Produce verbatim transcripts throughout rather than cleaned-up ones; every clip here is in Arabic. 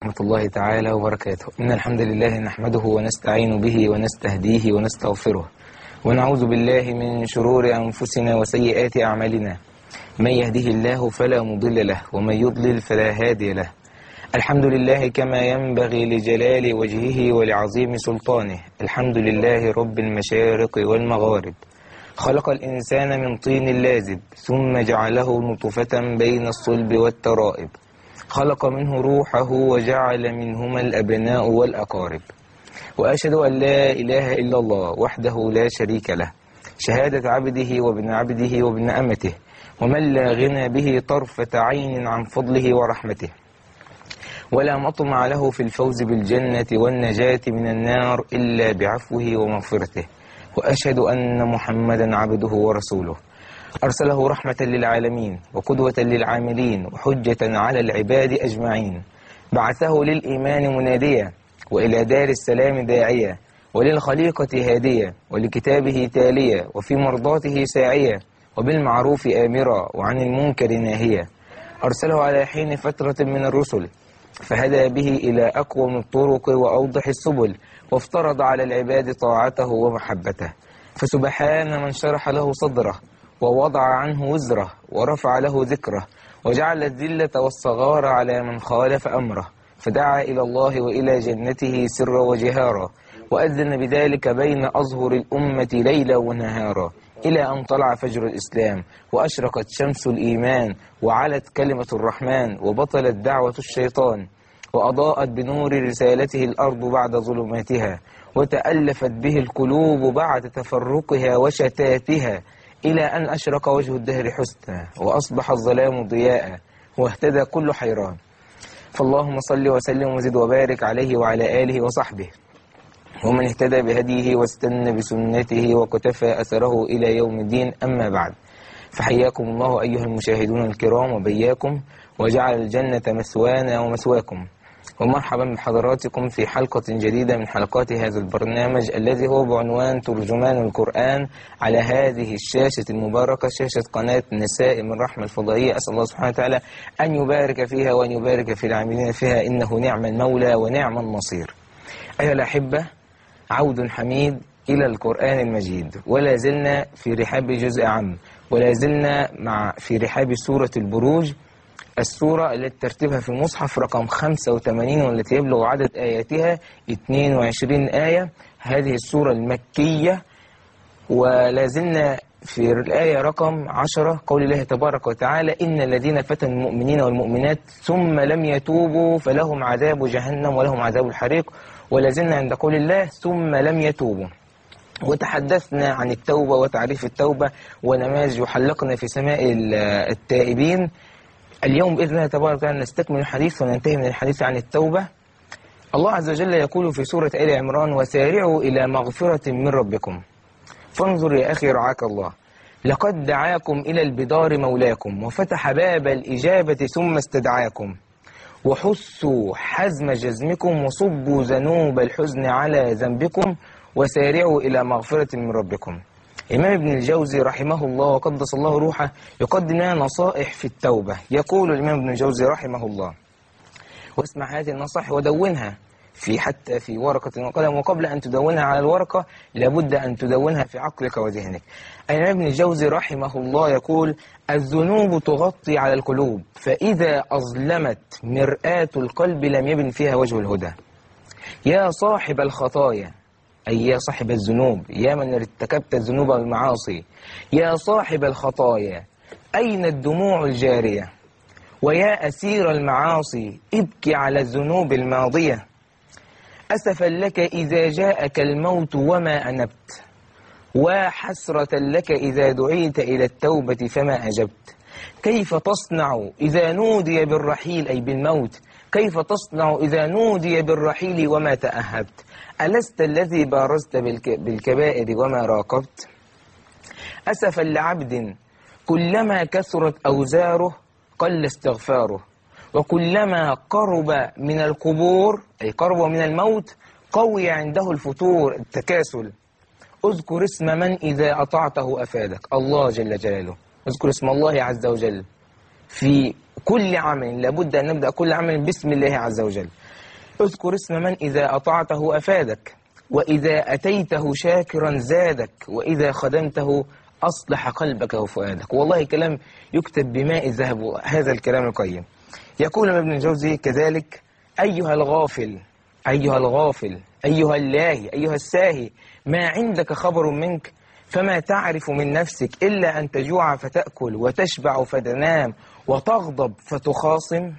ورحمة الله تعالى وبركاته. إن الحمد لله نحمده ونستعين به ونستهديه ونستغفره، ونعوذ بالله من شرور أنفسنا وسيئات أعمالنا. من يهده الله فلا مضل له، ومن يضلل فلا هادي له. الحمد لله كما ينبغي لجلال وجهه ولعظيم سلطانه. الحمد لله رب المشارق والمغارب، خلق الإنسان من طين لازب، ثم جعله نطفة بين الصلب والترائب، خلق منه روحه وجعل منهما الأبناء والأقارب. وأشهد أن لا إله إلا الله وحده لا شريك له، شهادة عبده وابن عبده وابن أمته، ومن لا غنى به طرفة عين عن فضله ورحمته، ولا مطمع له في الفوز بالجنة والنجاة من النار إلا بعفوه ومغفرته. وأشهد أن محمدا عبده ورسوله، أرسله رحمة للعالمين وقدوة للعاملين وحجة على العباد أجمعين. بعثه للإيمان مناديا، وإلى دار السلام داعيا، وللخليقة هاديا، ولكتابه تاليا، وفي مرضاته ساعيا، وبالمعروف آمرا وعن المنكر ناهيا. أرسله على حين فترة من الرسل، فهدى به إلى أقوم الطرق وأوضح السبل، وافترض على العباد طاعته ومحبته. فسبحان من شرح له صدره، ووضع عنه وزره، ورفع له ذكره، وجعل الذلة والصغار على من خالف أمره، فدعا إلى الله وإلى جنته سرا وجهارا، وأذن بذلك بين أظهر الأمة ليلا ونهارا، إلى أن طلع فجر الإسلام، وأشرقت شمس الإيمان، وعلت كلمة الرحمن، وبطلت دعوة الشيطان، وأضاءت بنور رسالته الأرض بعد ظلماتها، وتألفت به القلوب بعد تفرقها وشتاتها، إلى أن أشرق وجه الدهر حسنا، وأصبح الظلام ضياء، واهتدى كل حيران. فاللهم صل وسلم وزد وبارك عليه وعلى آله وصحبه، ومن اهتدى بهديه واستنى بسنته وقتفى أثره إلى يوم الدين. أما بعد، فحياكم الله أيها المشاهدون الكرام وبياكم، وجعل الجنة مثوانا ومثواكم. ومرحبا بحضراتكم في حلقة جديدة من حلقات هذا البرنامج الذي هو بعنوان ترجمان القرآن، على هذه الشاشة المباركة، شاشة قناة نساء من رحمة الفضائية. أسأل الله سبحانه وتعالى أن يبارك فيها وأن يبارك في العاملين فيها، إنه نعم المولى ونعم النصير. أيها الأحبة، عود حميد إلى القرآن المجيد، ولا زلنا في رحاب جزء عام، ولا زلنا مع في رحاب سورة البروج، السورة التي ترتيبها في المصحف رقم خمسة وثمانين، والتي يبلغ عدد آياتها اثنين وعشرين آية. هذه السورة المكية، ولا زلنا في الآية رقم عشرة، قول الله تبارك وتعالى: إن الذين فتنوا المؤمنين والمؤمنات ثم لم يتوبوا فلهم عذاب جهنم ولهم عذاب الحريق. ولا زلنا عند قول الله ثم لم يتوبوا، وتحدثنا عن التوبة وتعريف التوبة ونماذج، وحلقنا في سماء التائبين. اليوم بإذن الله تبارك وتعالى نستكمل الحديث وننتهي من الحديث عن التوبة. الله عز وجل يقول في سورة آل عمران: وسارعوا إلى مغفرة من ربكم. فانظر يا أخي رعاك الله، لقد دعاكم إلى البدار مولاكم، وفتح باب الإجابة ثم استدعاكم، وحسوا حزم جزمكم، وصبوا ذنوب الحزن على ذنبكم، وسارعوا إلى مغفرة من ربكم. إمام ابن الجوزي رحمه الله وقدس الله روحه يقدم لنا نصائح في التوبة. يقول الإمام ابن الجوزي رحمه الله: واسمع هذه النصائح ودونها في حتى في ورقة وقلم، وقبل أن تدونها على الورقة لابد أن تدونها في عقلك وذهنك. الإمام ابن الجوزي رحمه الله يقول: الذنوب تغطي على القلوب، فإذا أظلمت مرآة القلب لم يبن فيها وجه الهدى. يا صاحب الخطايا، أي يا صاحب الذنوب، يا من ارتكبت الذنوب والمعاصي، يا صاحب الخطايا، أين الدموع الجارية؟ ويا أسير المعاصي، ابكي على الذنوب الماضية. أسفا لك إذا جاءك الموت وما أنبت، وحسرة لك إذا دعيت إلى التوبة فما أجبت. كيف تصنع إذا نودي بالرحيل، أي بالموت، كيف تصنع إذا نودي بالرحيل وما تأهبت؟ ألست الذي بارزت بالكبائر وما راقبت؟ أسفا لعبد كلما كثرت أوزاره قل استغفاره، وكلما قرب من القبور، أي قرب من الموت، قوي عنده الفتور التكاسل. اذكر اسم من إذا أطعته أفادك، الله جل جلاله. اذكر اسم الله عز وجل في كل عمل، لابد أن نبدأ كل عمل باسم الله عز وجل. اذكر اسم من إذا أطعته أفادك، وإذا أتيته شاكرا زادك، وإذا خدمته أصلح قلبك وفؤادك. والله كلام يكتب بماء الذهب، هذا الكلام القيم. يقول ابن الجوزي كذلك: أيها الغافل أيها الغافل أيها اللاهي أيها الساهي، ما عندك خبر منك، فما تعرف من نفسك إلا أن تجوع فتأكل، وتشبع فتنام، وتغضب فتخاصم.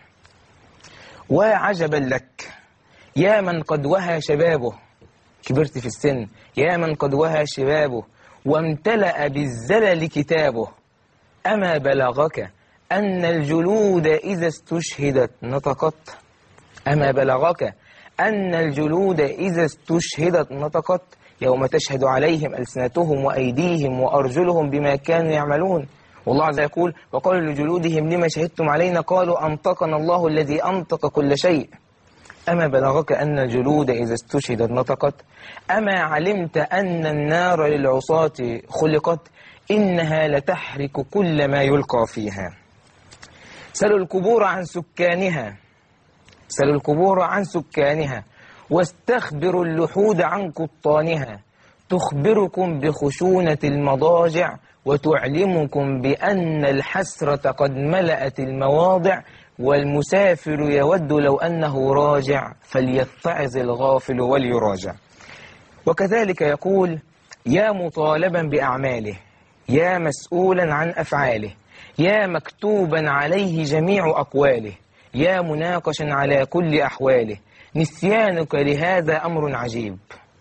وعجبا لك يا من قد وهى شبابه، كبرت في السن، يا من قد وهى شبابه وامتلأ بالزلل كتابه، أما بلغك أن الجلود إذا استشهدت نطقت أما بلغك أن الجلود إذا استشهدت نطقت يوم تشهد عليهم ألسنتهم وأيديهم وأرجلهم بما كانوا يعملون. والله عز وجل يقول: وقالوا لجلودهم لما شهدتم علينا قالوا أنطقنا الله الذي أنطق كل شيء. أما بلغك أن الجلود إذا استشهدت نطقت، أما علمت أن النار للعصاة خلقت، إنها لتحرك كل ما يلقى فيها. سلوا القبور عن سكانها سلوا القبور عن سكانها واستخبروا اللحود عن قطانها، تخبركم بخشونة المضاجع وتعلمكم بأن الحسرة قد ملأت المواضع، والمسافر يود لو أنه راجع، فليتعظ الغافل وليراجع. وكذلك يقول: يا مطالبا بأعماله، يا مسؤولا عن أفعاله، يا مكتوبا عليه جميع أقواله، يا مناقشا على كل أحواله، نسيانك لهذا أمر عجيب.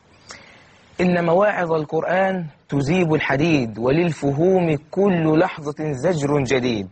إن مواعظ القرآن تذيب الحديد، وللفهوم كل لحظة زجر جديد.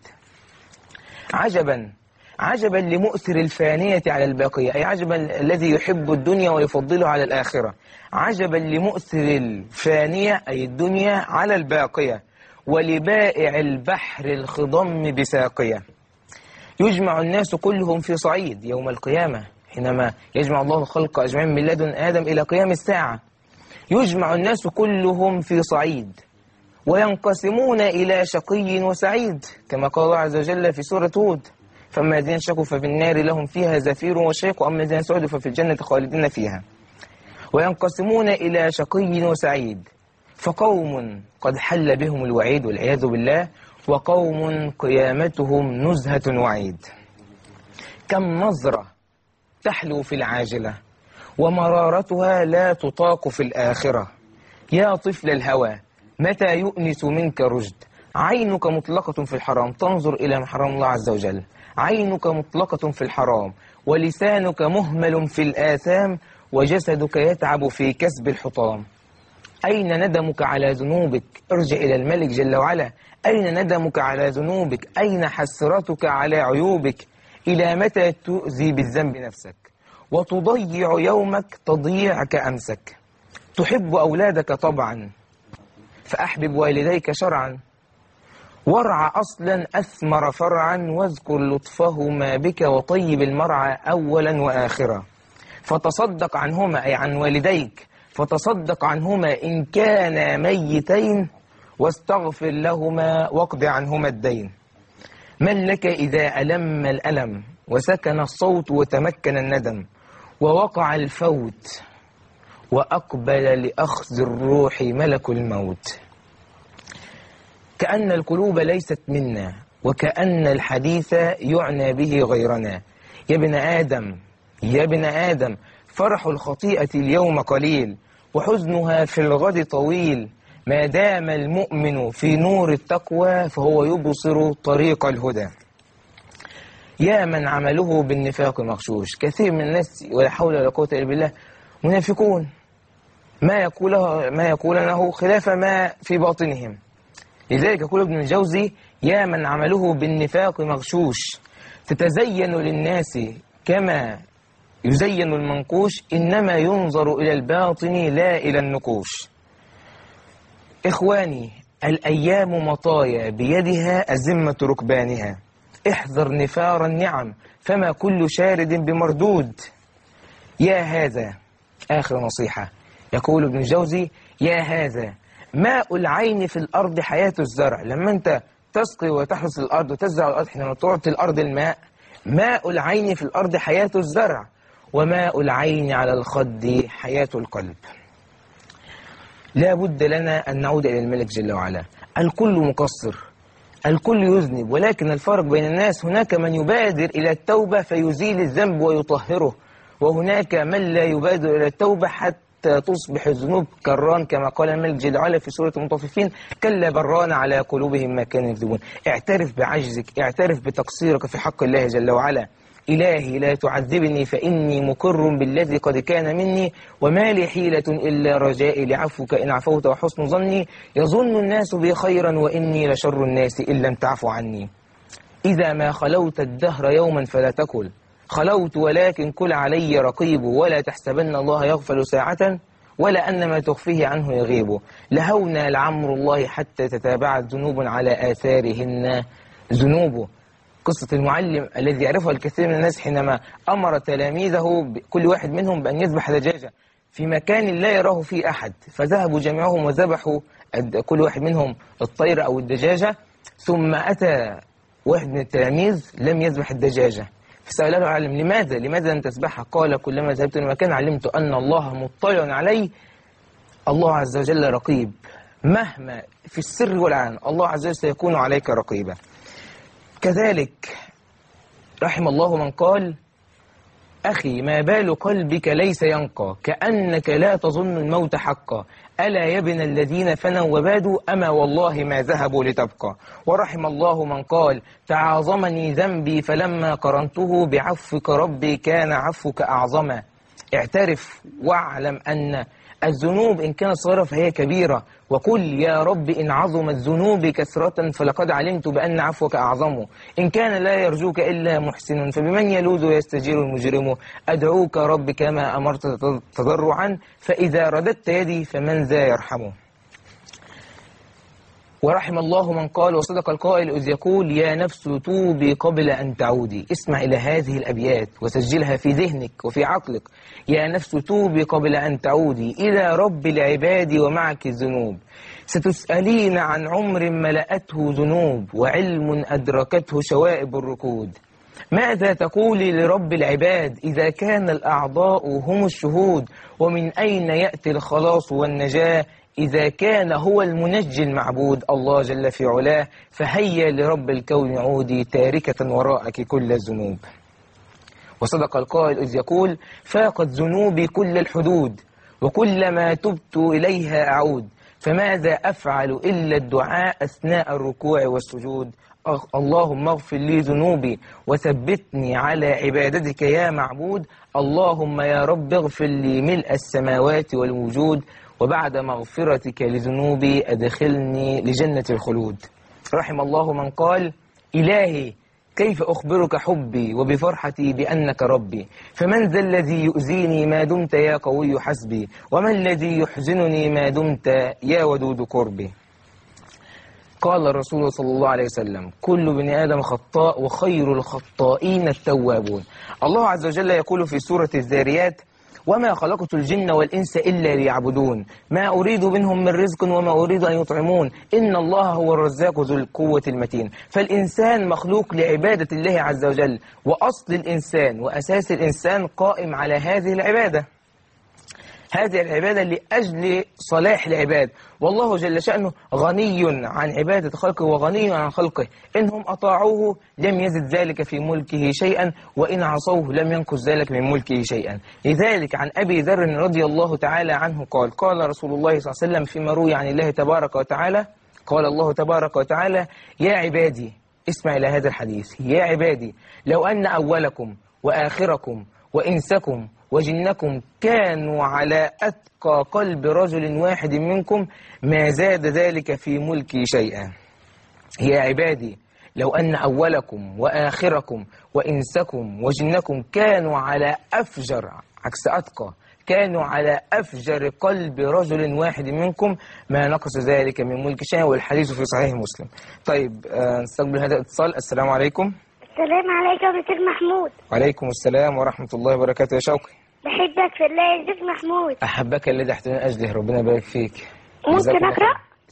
عجبا عجبا لمؤثر الفانية على الباقية، أي عجبا الذي يحب الدنيا ويفضلها على الآخرة. عجبا لمؤثر الفانية أي الدنيا على الباقية، ولبائع البحر الخضم بساقية. يجمع الناس كلهم في صعيد يوم القيامة، حينما يجمع الله الخلق أجمعين من لدن آدم إلى قيام الساعة. يجمع الناس كلهم في صعيد، وينقسمون إلى شقي وسعيد، كما قال الله عز وجل في سورة هود: فأما الذين شقوا ففي النار لهم فيها زفير وشيق، وأما الذين سعدوا ففي الجنة خالدين فيها. وينقسمون إلى شقي وسعيد، فقوم قد حل بهم الوعيد والعياذ بالله، وقوم قيامتهم نزهة وعيد. كم نظرة تحلو في العاجلة، ومرارتها لا تطاق في الآخرة. يا طفل الهوى متى يؤنس منك رشد، عينك مطلقة في الحرام تنظر إلى محرم الله عز وجل، عينك مطلقة في الحرام، ولسانك مهمل في الآثام، وجسدك يتعب في كسب الحطام. أين ندمك على ذنوبك؟ ارجع إلى الملك جل وعلا. أين ندمك على ذنوبك؟ أين حسرتك على عيوبك؟ إلى متى تؤذي بالذنب نفسك وتضيع يومك تضييع كأمسك؟ تحب أولادك طبعا، فأحبب والديك شرعا، وارع أصلا أثمر فرعا، واذكر لطفهما بك، وطيب المرعى أولا وآخرا. فتصدق عنهما أي عن والديك، فتصدق عنهما إن كانا ميتين، واستغفر لهما واقض عنهما الدين. من لك إذا ألم الألم، وسكن الصوت وتمكن الندم، ووقع الفوت، وأقبل لأخذ الروح ملك الموت. كأن القلوب ليست منا، وكأن الحديث يعنى به غيرنا. يا ابن آدم يا ابن آدم فرح الخطيئة اليوم قليل، وحزنها في الغد طويل. ما دام المؤمن في نور التقوى، فهو يبصر طريق الهدى. يا من عمله بالنفاق مغشوش. كثير من الناس ولا حول ولا قوة إلا بالله منافقون، ما يقوله ما يقولونه خلاف ما في باطنهم. لذلك يقول ابن الجوزي: يا من عمله بالنفاق مغشوش، تتزين للناس كما يزين المنقوش، إنما ينظر إلى الباطن لا إلى النقوش. إخواني، الأيام مطايا بيدها أزمة ركبانها، احذر نفار النعم فما كل شارد بمردود. يا هذا، آخر نصيحة، يقول ابن الجوزي: يا هذا ماء العين في الأرض حياة الزرع. لما أنت تسقي وتحرث الأرض وتزرع الأرض، حينما تعطي الأرض الماء، ماء العين في الأرض حياة الزرع، وماء العين على الخد حياة القلب. لا بد لنا أن نعود إلى الملك جل وعلا. الكل مقصر، الكل يذنب، ولكن الفرق بين الناس هناك من يبادر إلى التوبة فيزيل الذنب ويطهره، وهناك من لا يبادر إلى التوبة حتى تصبح الذنوب كران، كما قال الملك جل وعلا في سورة المطففين: كلا بران على قلوبهم ما كانوا يكذبون. اعترف بعجزك، اعترف بتقصيرك في حق الله جل وعلا. إلهي لا تعذبني فإني مقر بالذي قد كان مني، وما لي حيلة إلا رجائي لعفوك إن عفوت وحسن ظني، يظن الناس بي خيرا وإني لشر الناس إن لم تعفو عني. إذا ما خلوت الدهر يوما فلا تكل، خلوت ولكن كل علي رقيب، ولا تحسبن الله يغفل ساعة ولا أن ما تخفيه عنه يغيب، لهونا لعمر الله حتى تتابعت ذنوب على آثارهن ذنوب. قصة المعلم الذي يعرفها الكثير من الناس حينما أمر تلاميذه كل واحد منهم بأن يذبح دجاجة في مكان لا يراه فيه أحد، فذهبوا جميعهم وذبحوا كل واحد منهم الطير أو الدجاجة، ثم أتى واحد من التلاميذ لم يذبح الدجاجة، فسأله العالم: لماذا لماذا لم تذبحها؟ قال: كلما ذهبت إلى مكان علمت أن الله مطلع علي، الله عز وجل رقيب، مهما في السر والعلن الله عز وجل سيكون عليك رقيبا. كذلك رحم الله من قال: أخي ما بال قلبك ليس ينقى، كأنك لا تظن الموت حقا، ألا يبن الذين فنوا وبادوا، أما والله ما ذهبوا لتبقى. ورحم الله من قال: تعاظمني ذنبي فلما قرنته بعفوك ربي كان عفوك أعظما. اعترف واعلم أن الذنوب إن كانت صغيرة فهي كبيرة، وقل يا رب إن عظمت ذنوبي كثرة فلقد علمت بأن عفوك أعظم. إن كان لا يرجوك إلا محسن فبمن يلوذ يستجير المجرم. أدعوك رب كما أمرت تضرعا، فإذا رددت يدي فمن ذا يرحمه. ورحم الله من قال وصدق القائل إذ يقول: يا نفس توبي قبل أن تعودي. اسمع إلى هذه الأبيات وسجلها في ذهنك وفي عقلك. يا نفس توبي قبل أن تعودي إلى رب العباد ومعك الذنوب، ستسألين عن عمر ملأته ذنوب وعلم أدركته شوائب الركود. ماذا تقولي لرب العباد إذا كان الأعضاء هم الشهود؟ ومن أين يأتي الخلاص والنجاة إذا كان هو المنجي المعبود الله جل في علاه؟ فهيا لرب الكون عودي تاركة وراءك كل الذنوب. وصدق القائل إذ يقول: فاقت ذنوبي كل الحدود وكلما تبت إليها أعود، فماذا أفعل إلا الدعاء أثناء الركوع والسجود. اللهم اغفر لي ذنوبي وثبتني على عبادتك يا معبود. اللهم يا رب اغفر لي ملء السماوات والوجود، وبعد مغفرتك لذنوبي أدخلني لجنة الخلود. رحم الله من قال: إلهي كيف أخبرك حبي وبفرحتي بأنك ربي، فمن ذا الذي يؤذيني ما دمت يا قوي حسبي، ومن الذي يحزنني ما دمت يا ودود قربي. قال الرسول صلى الله عليه وسلم: كل بني آدم خطاء وخير الخطائين التوابون. الله عز وجل يقول في سورة الذاريات: وما خلقت الجن والإنس إلا ليعبدون ما أريد منهم من رزق وما أريد أن يطعمون إن الله هو الرزاق ذو القوة المتين. فالإنسان مخلوق لعبادة الله عز وجل، وأصل الإنسان وأساس الإنسان قائم على هذه العبادة، هذه العبادة لأجل صلاح العباد. والله جل شأنه غني عن عبادة خلقه وغني عن خلقه، إنهم أطاعوه لم يزد ذلك في ملكه شيئا، وإن عصوه لم ينقص ذلك من ملكه شيئا. لذلك عن أبي ذر رضي الله تعالى عنه قال: قال رسول الله صلى الله عليه وسلم فيما روي عن الله تبارك وتعالى، قال الله تبارك وتعالى: يا عبادي، اسمع إلى هذا الحديث، يا عبادي لو أن أولكم وآخركم وإنسكم وجنكم كانوا على أتقى قلب رجل واحد منكم ما زاد ذلك في ملكي شيئا. يا عبادي لو أن أولكم وآخركم وإنسكم وجنكم كانوا على أفجر، عكس أتقى، كانوا على أفجر قلب رجل واحد منكم ما نقص ذلك من ملك شيئا. والحديث في صحيح مسلم. طيب آه نستقبل هذا الاتصال. السلام عليكم. السلام عليكم يا دكتور محمود. وعليكم السلام ورحمة الله وبركاته يا شوقي. بحبك في الله يا دكتور محمود. أحبك الذي أحتوي أجله، ربنا يبارك فيك. ممكن أقرأ؟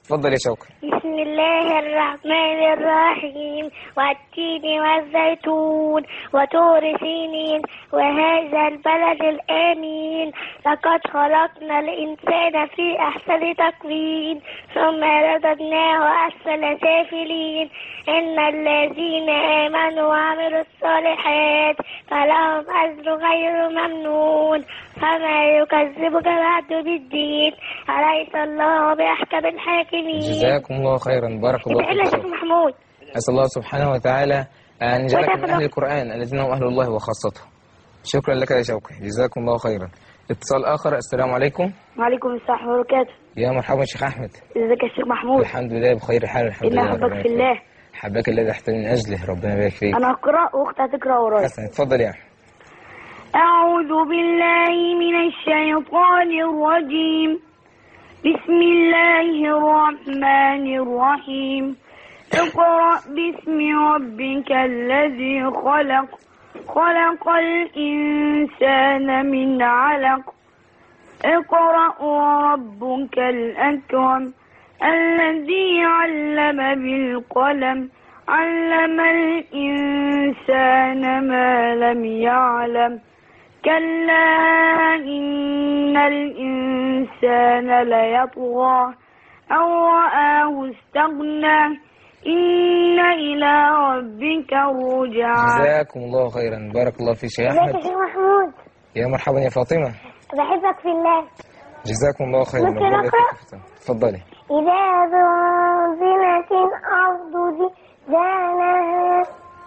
اتفضل يا شوقي. بسم الله الرحمن الرحيم والتين والزيتون وطور سينين وهذا البلد الآمين لقد خلقنا الإنسان في أحسن تقويم ثم رددناه أسفل سافلين إن الذين آمنوا وعملوا الصالحات فلهم أجر غير ممنون فما يكذبك بعد بالدين أليس الله بأحكم الحاكمين. جزاكم الله خيرا، بارك الله فيك. شيخ محمود، أسأل الله سبحانه وتعالى أن يجعلك من أهل القرآن الذين هم أهل الله وخاصته. شكرا لك يا شوقي، جزاكم الله خيرا. اتصال آخر. السلام عليكم. وعليكم السلام وبركاته. يا مرحبا شيخ أحمد. ازيك يا شيخ محمود؟ الحمد لله بخير حال الحمد لله. إن أحبك في الله. حبك الذي أحتمي من أجله، ربنا يبارك فيك. أنا أقرأ وأختي هتقرأ ورايا. حسن اتفضل يا أحمد. أعوذ بالله من الشيطان الرجيم. بسم الله الرحمن الرحيم. اقرأ باسم ربك الذي خلق خلق الإنسان من علق اقرأ وربك الأكرم الذي علم بالقلم علم الإنسان ما لم يعلم كلا إن الإنسان ليطغى أو رآه استغنى إن إلى ربك الرجعى. جزاكم الله خيرا، بارك الله فيك يا ازيك أحمد. يا شيخ محمود؟ يا مرحبا يا فاطمة. بحبك في الله. جزاكم الله خيرا. ممكن أقرأ؟ اتفضلي. إذا زلزلت الأرض زلزالها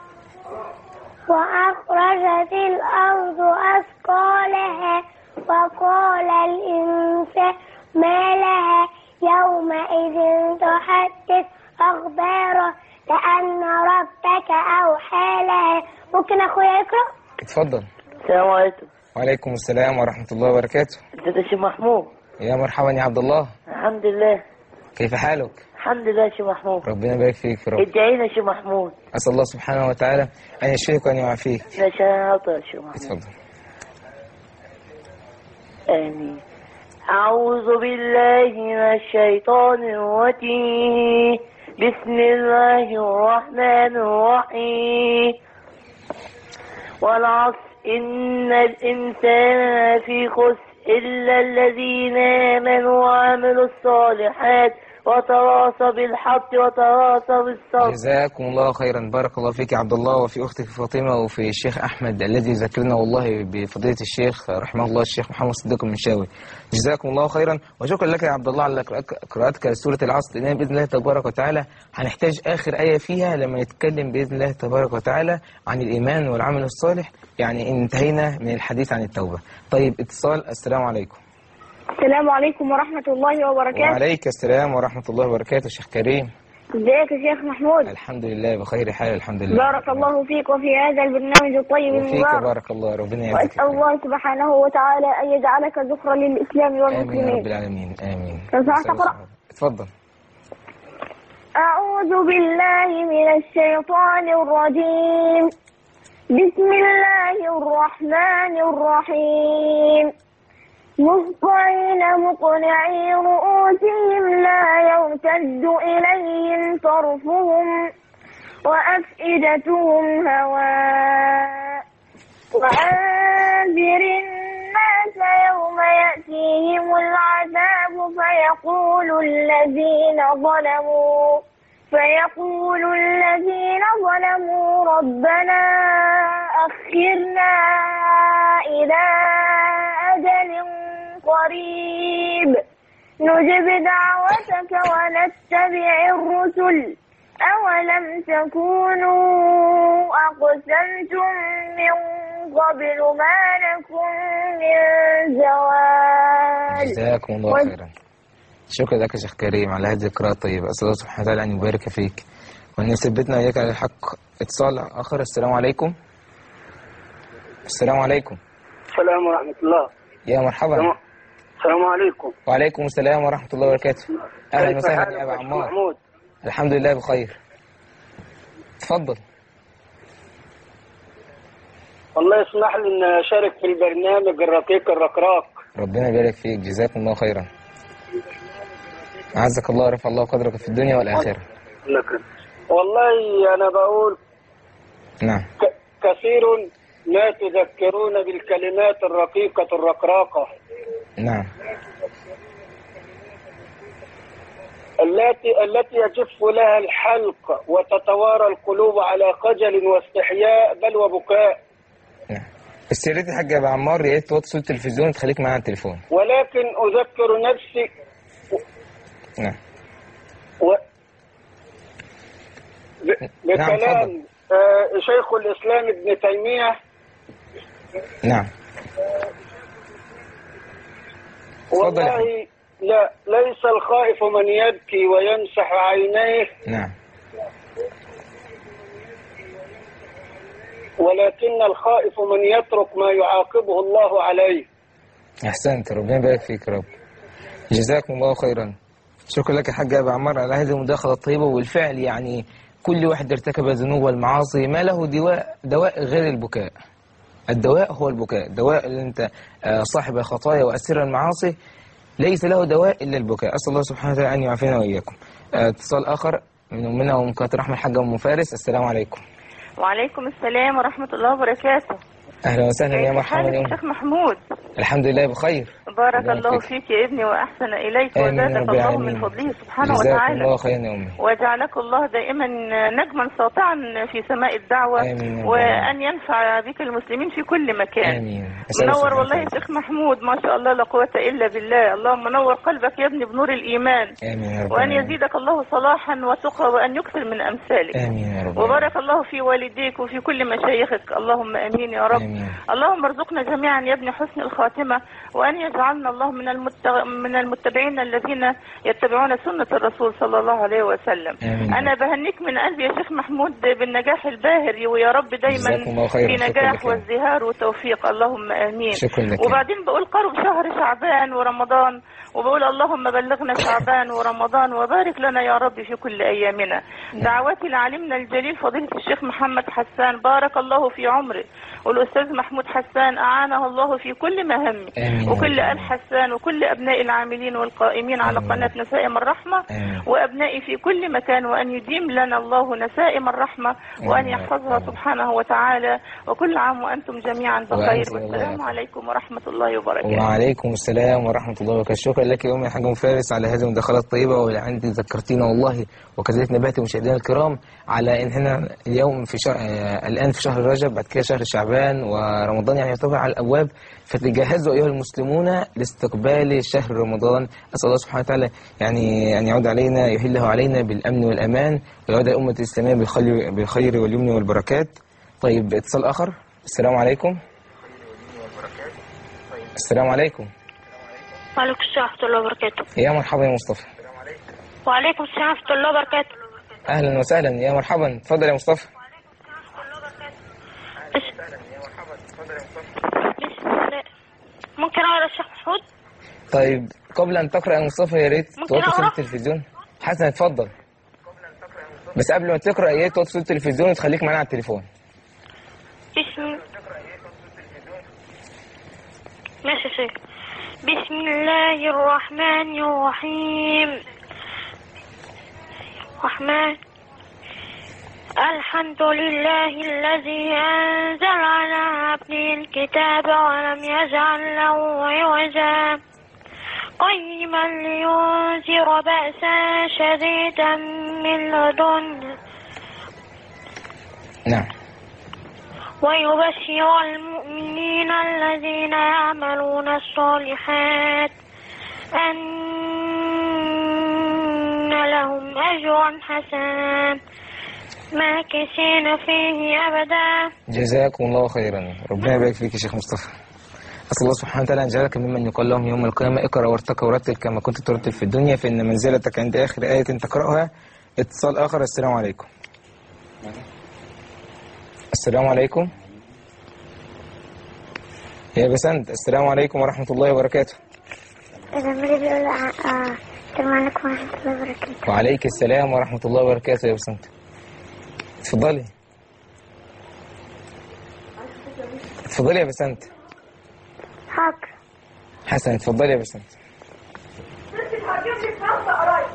وأخرجت الأرض أثقالها وقال الإنسان ما لها يومئذ تحدث أخبارها كأن ربك أوحى لها. ممكن أخويا يقرأ؟ اتفضل. السلام عليكم. وعليكم السلام ورحمة الله وبركاته. ازيك يا شيخ محمود؟ يا مرحبا يا عبد الله. الحمد لله. كيف حالك؟ الحمد لله يا شيخ محمود. ربنا يبارك فيك يا رب. ادعي لنا يا شيخ محمود. أسأل الله سبحانه وتعالى أن يشفيك وأن يعافيك. لا شاطر يا شيخ محمود. اتفضل. آمين. أعوذ بالله من الشيطان الرجيم. بسم الله الرحمن الرحيم. والعصر إن الإنسان في خسر إلا الذين آمنوا وعملوا الصالحات وتواصوا بالحق وتواصوا بالصبر. جزاكم الله خيرا، بارك الله فيك يا عبد الله وفي أختك فاطمة وفي الشيخ أحمد الذي ذكرنا والله بفضيلة الشيخ رحمه الله الشيخ محمد صديق المنشاوي. جزاكم الله خيرا وشكرا لك يا عبد الله على قراءتك لسورة العصر. لأن بإذن الله تبارك وتعالى هنحتاج آخر آية فيها لما نتكلم بإذن الله تبارك وتعالى عن الإيمان والعمل الصالح، يعني انتهينا من الحديث عن التوبة. طيب اتصال. السلام عليكم. السلام عليكم ورحمة الله وبركاته. وعليك السلام ورحمة الله وبركاته. شيخ كريم. ازيك يا شيخ محمود؟ الحمد لله بخير حال الحمد لله. بارك الله فيك وفي هذا البرنامج الطيب وفيك المبارك. بارك الله، ربنا يجزاك وأسأل الله سبحانه وتعالى أن يجعلك ذخرا للإسلام والمسلمين. آمين يا رب العالمين آمين. لو سمحت أقرأ. اتفضل. أعوذ بالله من الشيطان الرجيم. بسم الله الرحمن الرحيم. مهطعين مقنعي رؤوسهم لا يرتد إليهم طرفهم وأفئدتهم هواء وأنذر الناس يوم يأتيهم العذاب فيقول الذين ظلموا فيقول الذين ظلموا ربنا أخرنا إلى أجل قريب نجب دعوتك ونتبع الرسل أولم تكونوا أقسمتم من قبل ما لكم من زوال. جزاكم الله و... خيرا. شكرا لك يا شيخ كريم على هذه القراءة الطيبة. أسأل الله سبحانه وتعالى أن يبارك فيك وأن يثبتنا وإياك على الحق. اتصال آخر. السلام عليكم. السلام عليكم. السلام ورحمة الله. يا مرحبا. السلام عليكم. وعليكم السلام ورحمة الله وبركاته. أهلا وسهلا يا أبا عمار. محمود. الحمد لله بخير. تفضل. الله يسمح لي أن أشارك في البرنامج الرقيق الرقراق. ربنا يبارك فيك، جزاكم الله خيرا. أعزك الله ورفع الله قدرك في الدنيا والآخرة. لك والله أنا بقول نعم. ك- كثير ما تذكرون بالكلمات الرقيقة الرقراقة نعم. التي التي يجف لها الحلق وتتوارى القلوب على خجل واستحياء بل وبكاء. نعم. بس يا ريت يا حاج أبو عمار يا ريت توطي صوت التلفزيون وتخليك معانا على التليفون. ولكن أذكر نفسي نعم. و... ب... نعم، بكلام اتفضل. آه شيخ الإسلام ابن تيمية. نعم. اتفضل يا والله حبيبي. لا ليس الخائف من يبكي ويمسح عينيه، نعم. ولكن الخائف من يترك ما يعاقبه الله عليه. أحسنت، ربنا يبارك فيك يا رب. جزاكم الله خيرا. شكرا لك يا حاج أبو عمار على هذه المداخلة الطيبة. والفعل يعني كل واحد ارتكب الذنوب والمعاصي ما له دواء دواء غير البكاء. الدواء هو البكاء. دواء اللي انت صاحب الخطايا وأسر المعاصي ليس له دواء إلا البكاء. أسأل الله سبحانه وتعالى أن يعافينا وإياكم. اتصال آخر من أمنا أم كانت رحمة الحاجة أم فارس. السلام عليكم. وعليكم السلام ورحمة الله وبركاته. أهلا وسهلا يا مرحبا يا أم. شيخ محمود. الحمد لله بخير. بارك الله فيك يا ابني وأحسن إليك وزادك الله من فضله سبحانه وتعالى. جزاكم الله خيرا يا أمي. وجعلك الله دائما نجما ساطعا في سماء الدعوة. آمين. وأن ينفع بك المسلمين في كل مكان. آمين. منور والله يا شيخ محمود، ما شاء الله لا قوة إلا بالله. اللهم نور قلبك يا ابني بنور الإيمان. آمين يا رب. وأن يزيدك الله صلاحا وتقى وأن يكثر من أمثالك. آمين يا رب. وبارك الله في والديك وفي كل مشايخك. اللهم آمين يا رب. آمين. اللهم ارزقنا جميعا يا ابن حسن الخاتمة، وأن يجعلنا الله من المتغ... من المتبعين الذين يتبعون سنة الرسول صلى الله عليه وسلم. آمين. أنا بهنيك من قلبي يا شيخ محمود بالنجاح الباهر، ويا رب دايما في نجاح وازدهار وتوفيق. اللهم آمين. شكرا لك. وبعدين بقول قرب شهر شعبان ورمضان، وبقول اللهم بلغنا شعبان ورمضان وبارك لنا يا رب في كل أيامنا. دعواتي لعالمنا الجليل فضيلة الشيخ محمد حسان بارك الله في عمره، والأستاذ محمود حسان أعانه الله في كل مهمه، وكل آل حسان وكل أبناء العاملين والقائمين على قناة نسائم الرحمة، وأبنائي في كل مكان، وأن يديم لنا الله نسائم الرحمة وأن يحفظها سبحانه وتعالى. وكل عام وأنتم جميعا بخير، والسلام عليكم ورحمة الله وبركاته. وعليكم السلام ورحمة الله وبركاته. شكرا لك يا أمي الحاجة أم فارس على هذه المداخلات الطيبة، وعندي ذكرتينا والله وكذلك نبهتي مشاهدينا الكرام على إن احنا اليوم في شهر آه الآن في شهر رجب، بعد كده شهر شعبان ورمضان يعني يعتبر على الأبواب، فتجهزوا أيها المسلمون لاستقبال شهر رمضان. أسأل الله سبحانه وتعالى يعني أن يعود علينا يحله علينا بالأمن والأمان، ويعود الأمة الإسلامية بالخير, بالخير واليمن والبركات. طيب اتصال آخر. السلام عليكم. السلام عليكم. وعليكم السلام ورحمة الله وبركاته. يا مرحبا يا مصطفى. وعليكم السلام ورحمة الله وبركاته. أهلا وسهلا يا مرحبا. اتفضل يا مصطفى. ممكن أقرأ الشيخ محمود؟ طيب قبل أن تقرأ يا مصطفى يا ريت توطي صوت أقرأ؟ التلفزيون. حسن اتفضل. بس قبل ما تقرأ يا ريت توطي صوت التلفزيون وتخليك معانا على التليفون. بسم ماشي يا شيخ. بسم الله الرحمن الرحيم. رحمن الحمد لله الذي أنزل على عبده الكتاب ولم يجعل له عوجا قيما لينذر بأسا شديدا من لدنه. نعم. ويبشر المؤمنين الذين يعملون الصالحات أن لهم أجرا حسنا ماكثين فيه أبدا. جزاكم الله خيرا. ربنا يبارك فيك يا شيخ مصطفى. أسأل الله سبحانه وتعالى أن يجعلك ممن يقال لهم يوم القيامة اقرأ وارتقى ورتل كما كنت ترتل في الدنيا فإن منزلتك عند آخر آية تقرأها. اتصال آخر. السلام عليكم. السلام عليكم يا بسنت. السلام عليكم ورحمة الله وبركاته. السلام عليكم ورحمة الله وبركاته. وعليك السلام ورحمة الله وبركاته يا بسنت. اتفضلي. اتفضلي يا بسنت. حاضر. حسن اتفضلي يا بسنت.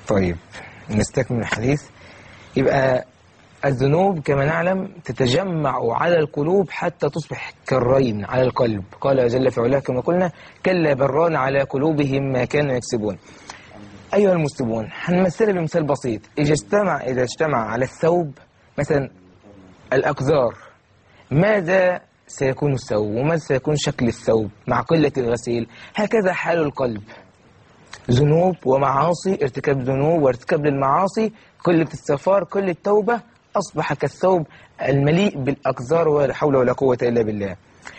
طيب نستكمل الحديث. يبقى الذنوب كما نعلم تتجمع على القلوب حتى تصبح كالرين على القلب. قال جل في علاه كما قلنا كلا بران على قلوبهم ما كانوا يكسبون. أيها المسلمون هنمثلها بمثال بسيط. إذا اجتمع إذا اجتمع على الثوب مثلا الأقذار، ماذا سيكون الثوب وماذا سيكون شكل الثوب مع قلة الغسيل؟ هكذا حال القلب، ذنوب ومعاصي، ارتكاب ذنوب وارتكاب للمعاصي، قلة استغفار، قلة توبة، أصبح كالثوب المليء بالأقذار ولا حول ولا قوة إلا بالله.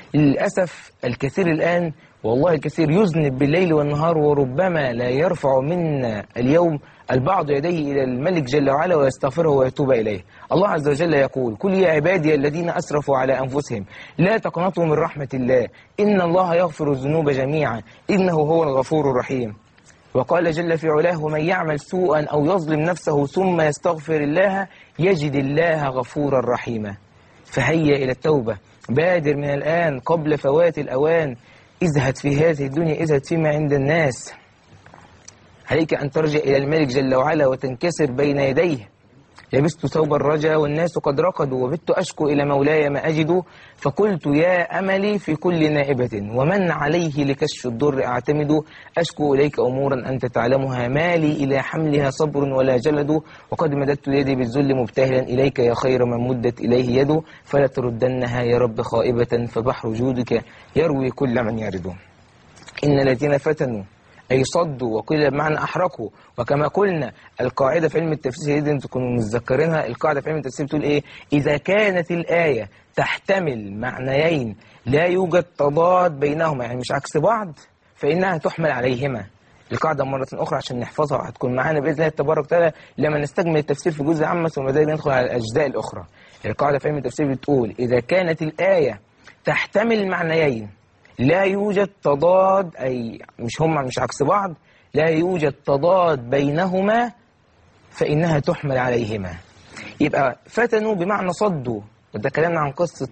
للأسف الكثير الآن والله الكثير يذنب بالليل والنهار، وربما لا يرفع منا اليوم البعض يديه إلى الملك جل وعلا ويستغفره ويتوب إليه. الله عز وجل يقول قل يا عبادي الذين أسرفوا على أنفسهم لا تقنطوا من رحمة الله إن الله يغفر الذنوب جميعا إنه هو الغفور الرحيم. وقال جل في علاه ومن يعمل سوءا أو يظلم نفسه ثم يستغفر الله يجد الله غفورا رحيما. فهيا إلى التوبة، بادر من الآن قبل فوات الأوان. ازهد في هذه الدنيا، ازهد فيما عند الناس. عليك أن ترجع إلى الملك جل وعلا وتنكسر بين يديه. لبست ثوب الرجا والناس قد رقدوا وبت أشكو إلى مولاي ما أجد فقلت يا أملي في كل نائبة ومن عليه لكشف الضر أعتمد أشكو إليك أمورا أنت تعلمها مالي إلى حملها صبر ولا جلد وقد مددت يدي بالذل مبتهلا إليك يا خير من مدت إليه يد فلا تردنها يا رب خائبة فبحر جودك يروي كل من يرد. إن الذين فتنوا أي صدوا وقيل بمعنى أحرقوا. وكما قلنا القاعدة في علم التفسير يجب أن تكونوا متذكرينها. القاعدة في علم التفسير بتقول إيه؟ إذا كانت الآية تحتمل معنيين لا يوجد تضاد بينهما يعني مش عكس بعض فإنها تحمل عليهما. القاعدة مرة أخرى عشان نحفظها هتكون معانا بإذن الله تبارك وتعالى لما نستكمل التفسير في جزء عام ثم ذلك ندخل على الأجزاء الأخرى. القاعدة في علم التفسير بتقول إذا كانت الآية تحتمل معنيين لا يوجد تضاد أي مش هما مش عكس بعض لا يوجد تضاد بينهما فإنها تحمل عليهما. يبقى فتنوا بمعنى صدوا وده كلامنا عن قصة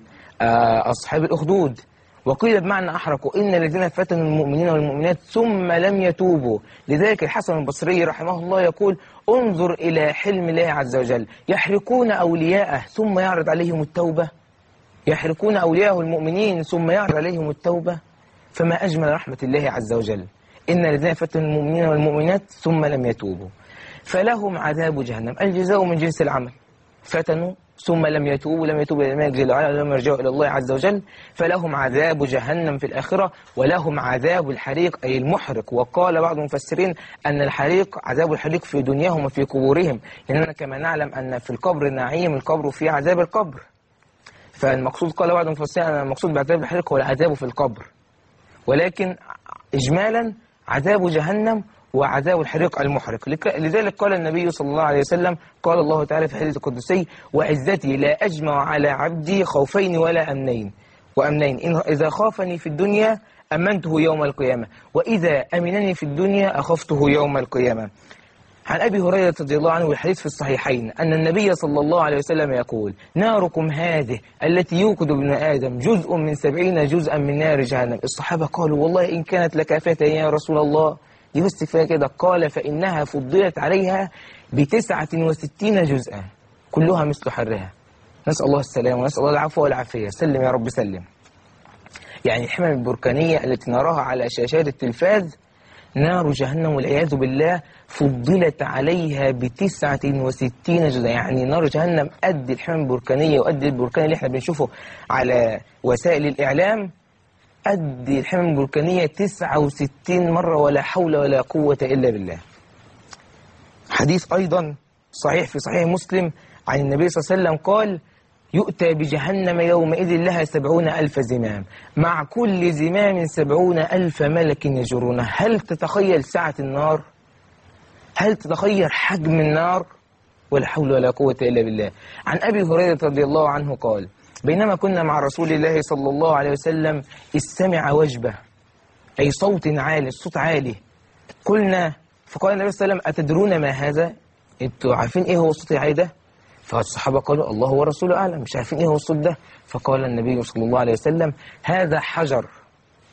أصحاب الأخدود. وقيل بمعنى أحرقوا إن الذين فتنوا المؤمنين والمؤمنات ثم لم يتوبوا. لذلك الحسن البصري رحمه الله يقول انظر إلى حلم الله عز وجل يحرقون أولياءه ثم يعرض عليهم التوبة. يحرقون أولياءه المؤمنين ثم يعرض عليهم التوبة. فما أجمل رحمة الله عز وجل إن الذين فتنوا المؤمنين والمؤمنات ثم لم يتوبوا فلهم عذاب جهنم. الجزاء من جنس العمل. فتنوا ثم لم يتوبوا لم يتوبوا إلى الملك جل وعلا ولم يرجعوا إلى الله عز وجل فلهم عذاب جهنم في الآخرة ولهم عذاب الحريق أي المحرق. وقال بعض المفسرين أن الحريق عذاب الحريق في دنياهم وفي قبورهم لأننا كما نعلم أن في القبر نعيم القبر فيه عذاب القبر. فالمقصود قال بعض المفسرين أن المقصود بعذاب الحريق هو العذاب في القبر ولكن إجمالا عذاب جهنم وعذاب الحريق المحرق. لذلك قال النبي صلى الله عليه وسلم قال الله تعالى في الحديث القدسي وعزتي لا أجمع على عبدي خوفين ولا أمنين وأمنين إن إذا خافني في الدنيا أمنته يوم القيامة وإذا أمنني في الدنيا أخفته يوم القيامة. عن أبي هريرة رضي الله عنه والحديث في الصحيحين أن النبي صلى الله عليه وسلم يقول ناركم هذه التي يوقد ابن آدم جزء من سبعين جزءا من نار جهنم. الصحابة قالوا والله إن كانت لكافة يا رسول الله دي بس كفاية كده. قال فإنها فضلت عليها بتسعة وستين جزءا كلها مثل حرها. نسأل الله السلام ونسأل الله العفو والعافية. سلم يا رب سلم. يعني الحمم البركانية التي نراها على شاشات التلفاز نار جهنم والعياذ بالله فضلت عليها بتسعة وستين جزءا. يعني نار جهنم قد الحمم البركانية وقد البركان اللي احنا بنشوفه على وسائل الإعلام قد الحمم البركانية تسعة وستين مرة ولا حول ولا قوة إلا بالله. حديث أيضا صحيح في صحيح مسلم عن النبي صلى الله عليه وسلم قال يؤتى بجهنم يومئذ لها سبعون ألف زمام مع كل زمام سبعون ألف ملك يجرونه. هل تتخيل سعة النار؟ هل تتخيل حجم النار؟ ولا حول ولا قوة إلا بالله. عن أبي هريرة رضي الله عنه قال بينما كنا مع رسول الله صلى الله عليه وسلم استمع وجبة أي صوت عالي الصوت عالي. قلنا فقال النبي صلى الله عليه وسلم أتدرون ما هذا؟ انتوا عارفين إيه هو الصوت العالي ده؟ فالصحابة قالوا الله ورسوله أعلم مش عارفين إيه هو الصوت ده. فقال النبي صلى الله عليه وسلم هذا حجر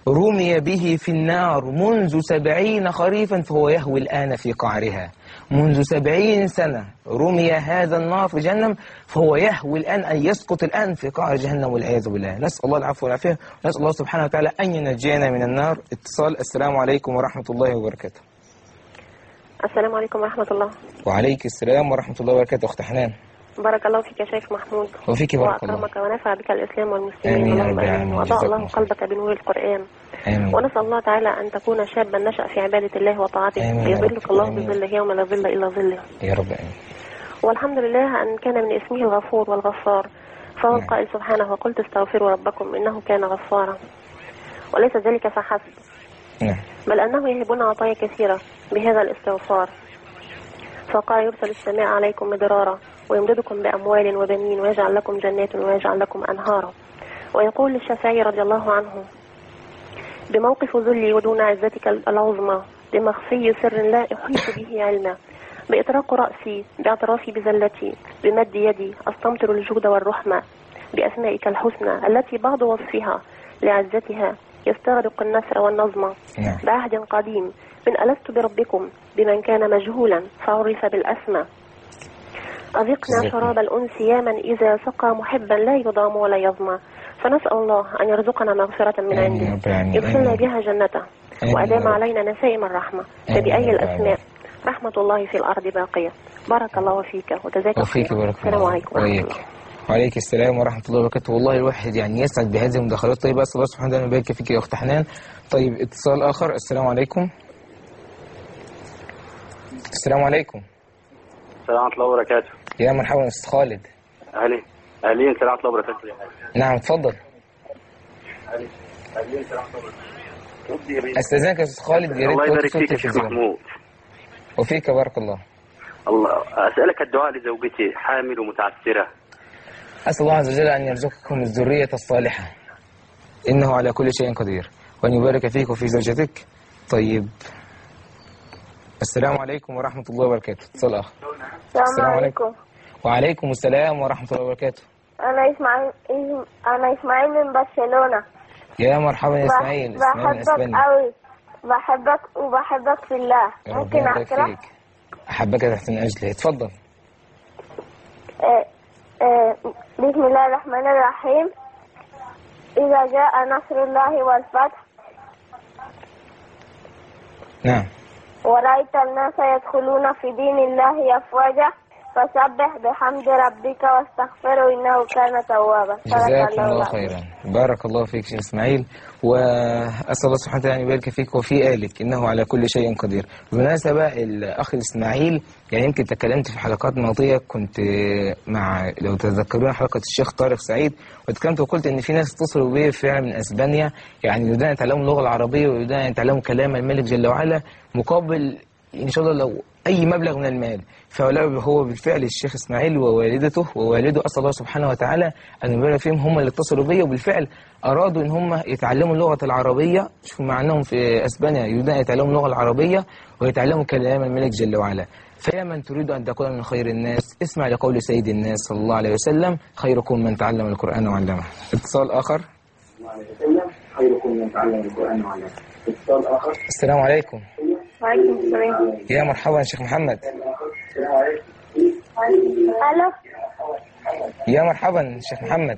رمي به في النار منذ سبعين خريفا فهو يهوي الآن في قعرها. منذ سبعين سنة رمي هذا النار في جهنم فهو يهوي الآن أن يسقط الآن في قعر جهنم والعياذ بالله. نسأل الله العفو والعافية ونسأل الله سبحانه وتعالى أن ينجينا من النار. اتصال. السلام عليكم ورحمة الله وبركاته. السلام عليكم ورحمة الله. وعليك السلام ورحمة الله وبركاته. أخت حنان. بارك الله فيك يا شيخ محمود. وفيك بارك الله. وأكرمك ونفع بك الإسلام والمسلمين. آمين يا اللهم رب آمين. العالمين. وأضاء الله قلبك بنور القرآن. آمين. ونسأل الله تعالى أن تكون شابا نشأ في عبادة الله وطاعته يظلك الله بظله يوم لا ظل إلا ظله. يا رب آمين. والحمد لله أن كان من اسمه الغفور والغفار، فهو القائل سبحانه وقلت استغفروا ربكم إنه كان غفارا. وليس ذلك فحسب، بل أنه يهبنا عطايا كثيرة بهذا الاستغفار، فقال يرسل السماء عليكم مدرارا ويمددكم بأموال وبنين ويجعل لكم جنات ويجعل لكم أنهارا. ويقول للشافعي رضي الله عنه بموقف ذلي ودون عزتك العظمى بمخفي سر لا أحيط به علما، بإطراق رأسي باعترافي بزلتي بمد يدي أستمطر الجود والرحمة بأسمائك الحسنى التي بعض وصفها لعزتها يستغرق النثر والنظم بعهد قديم من ألست بربكم بمن كان مجهولا فعرف بالأسمى. أذقنا شراب الأنس يا من إذا سقى محبا لا يضام ولا يظمى. فنسأل الله أن يرزقنا مغفرة من عنده يدخلنا بها جنته وأدام علينا نسائم الرحمة. فبأي الأسماء رحمة الله في الأرض باقية. بارك الله فيك وجزاك خير. السلام عليكم ورحمة الله. وعليك السلام ورحمة الله وبركاته. والله الواحد يعني يسعد بهذه المداخلات. طيب أسأل الله سبحانه وتعالى يبارك فيك يا أخت حنان. طيب اتصال آخر. السلام عليكم. السلام عليكم. السلام ورحمة الله وبركاته. يا مرحبا أستاذ خالد. أهلين أهلين. السلام ورحمة الله وبركاته. نعم اتفضل. استاذنك يا استاذ خالد. الله يبارك فيك يا شيخ محمود. وفيك بارك الله. الله أسألك الدعاء لزوجتي حامل ومتعسرة. أسأل الله عز وجل أن يرزقكم الذرية الصالحة إنه على كل شيء قدير وأن يبارك فيك وفي زوجتك. طيب السلام عليكم ورحمة الله وبركاته. اتصال آخر. السلام عليكم. وعليكم السلام ورحمة الله وبركاته. أنا إسماعيل أنا إسماعيل من برشلونة. يا مرحبا يا إسماعيل. بحبك قوي. بحبك وبحبك في الله. ممكن أقرأ؟ أحبك تحت من أجله. اتفضل. اه اه بسم الله الرحمن الرحيم. إذا جاء نصر الله والفتح. نعم. ورأيت الناس يدخلون في دين الله أفواجا فسبح بحمد ربك واستغفره إنه كان توابا. جزاك الله خيرا. بارك الله فيك شيخ إسماعيل. وأسأل الله سبحانه وتعالى أن يبارك فيك وفي آلك إنه على كل شيء قدير. بالمناسبة الأخ إسماعيل يعني يمكن تكلمت في حلقات ماضية كنت مع لو تذكرون حلقة الشيخ طارق سعيد وتكلمت وقلت إن في ناس اتصلوا بي فعلا من أسبانيا يعني يريدون أن يتعلموا اللغة العربية ويريدون أن يتعلموا كلام الملك جل وعلا مقابل إن شاء الله لو أي مبلغ من المال. فهو بالفعل الشيخ إسماعيل ووالدته ووالده أسأل الله سبحانه وتعالى أن يبارك فيهم هم اللي اتصلوا بي وبالفعل أرادوا إن هم يتعلموا اللغة العربية. شوفوا مع أنهم في أسبانيا يريدون أن يتعلموا اللغة العربية ويتعلموا كلام الملك جل وعلا. فيا من تريد أن تكون من خير الناس اسمع لقول سيد الناس صلى الله عليه وسلم خيركم من تعلم القرآن وعلمه. اتصال آخر. خيركم من تعلم القرآن وعلمه. اتصال آخر. السلام عليكم. وعليكم السلام. يا مرحبا شيخ محمد. ألو. يا مرحبا شيخ محمد.